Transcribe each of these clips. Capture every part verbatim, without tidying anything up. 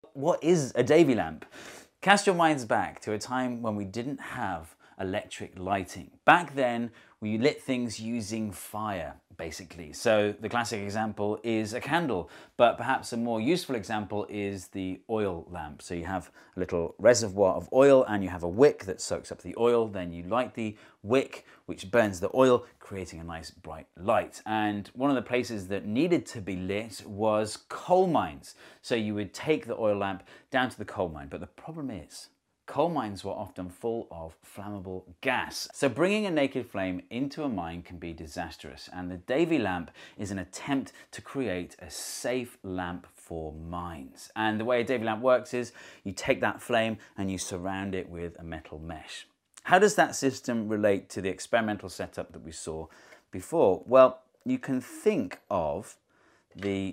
Well, what is a Davy lamp? Cast your minds back to a time when we didn't have electric lighting. Back then, we lit things using fire, basically. So the classic example is a candle, but perhaps a more useful example is the oil lamp. So you have a little reservoir of oil and you have a wick that soaks up the oil, then you light the wick, which burns the oil, creating a nice bright light. And one of the places that needed to be lit was coal mines. So you would take the oil lamp down to the coal mine, but the problem is, coal mines were often full of flammable gas. So bringing a naked flame into a mine can be disastrous, and the Davy lamp is an attempt to create a safe lamp for mines. And the way a Davy lamp works is you take that flame and you surround it with a metal mesh. How does that system relate to the experimental setup that we saw before? Well, you can think of the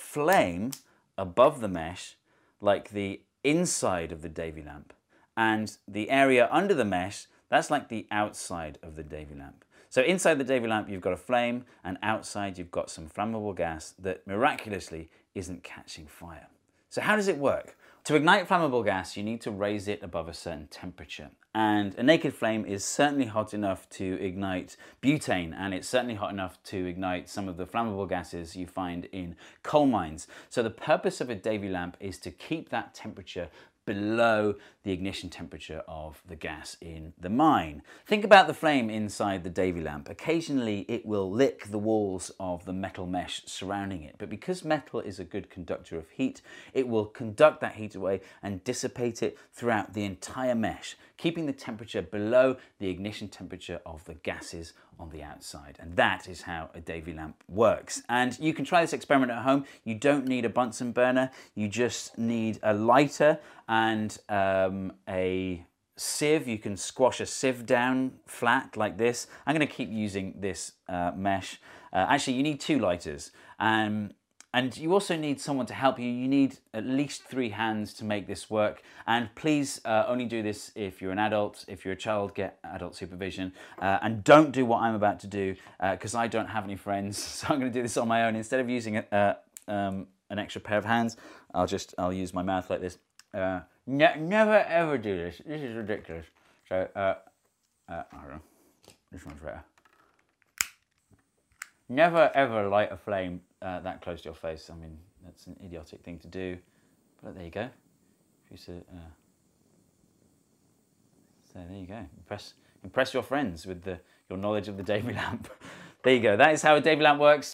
flame above the mesh like the inside of the Davy lamp, and the area under the mesh, that's like the outside of the Davy lamp. So inside the Davy lamp, you've got a flame, and outside you've got some flammable gas that miraculously isn't catching fire. So how does it work? To ignite flammable gas, you need to raise it above a certain temperature. And a naked flame is certainly hot enough to ignite butane, and it's certainly hot enough to ignite some of the flammable gases you find in coal mines. So the purpose of a Davy lamp is to keep that temperature below the ignition temperature of the gas in the mine. Think about the flame inside the Davy lamp. Occasionally it will lick the walls of the metal mesh surrounding it, but because metal is a good conductor of heat, it will conduct that heat away and dissipate it throughout the entire mesh, keeping the temperature below the ignition temperature of the gases on the outside. And that is how a Davy lamp works. And you can try this experiment at home. You don't need a Bunsen burner. You just need a lighter and um, a sieve. You can squash a sieve down flat like this. I'm going to keep using this uh, mesh. Uh, actually, you need two lighters. Um, And you also need someone to help you. You need at least three hands to make this work. And please uh, only do this if you're an adult. If you're a child, get adult supervision. Uh, and don't do what I'm about to do, because uh, I don't have any friends. So I'm going to do this on my own. Instead of using a, uh, um, an extra pair of hands, I'll just I'll use my mouth like this. Uh, ne never ever do this. This is ridiculous. So uh, uh, I don't know. This one's better. Never ever light a flame uh, that close to your face. I mean, that's an idiotic thing to do, but there you go. If you say, uh, so there you go. Impress, impress your friends with the, your knowledge of the Davy lamp. There you go. That is how a Davy lamp works.